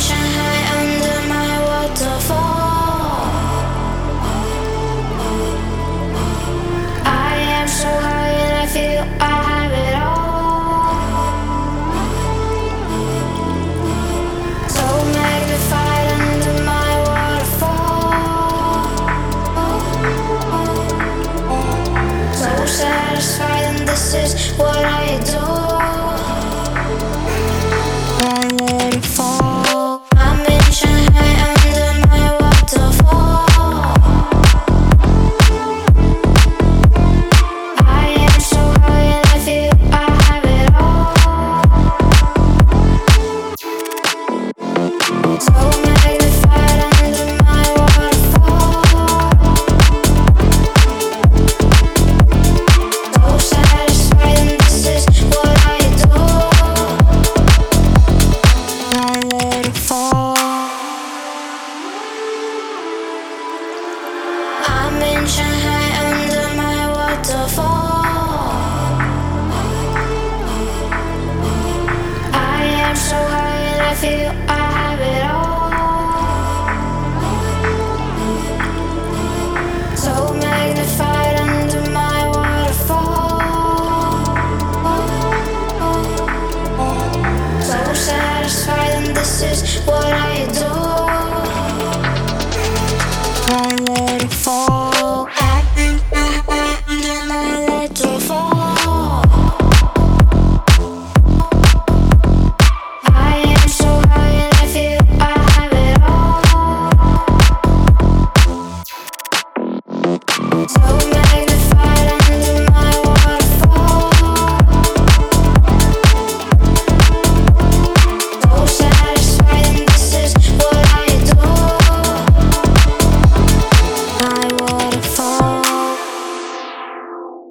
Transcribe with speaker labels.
Speaker 1: Shanghai under my waterfall. I am so high and I feel I have it all. So magnified under my waterfall. So satisfied, and this is what I adore. My waterfall. I'm in Shanghai under my waterfall. I am so high and I feel I have it all. So magnified under my waterfall. So satisfied, and this is what I adore. My waterfall. I'm in Shanghai under my waterfall. I am so high and I feel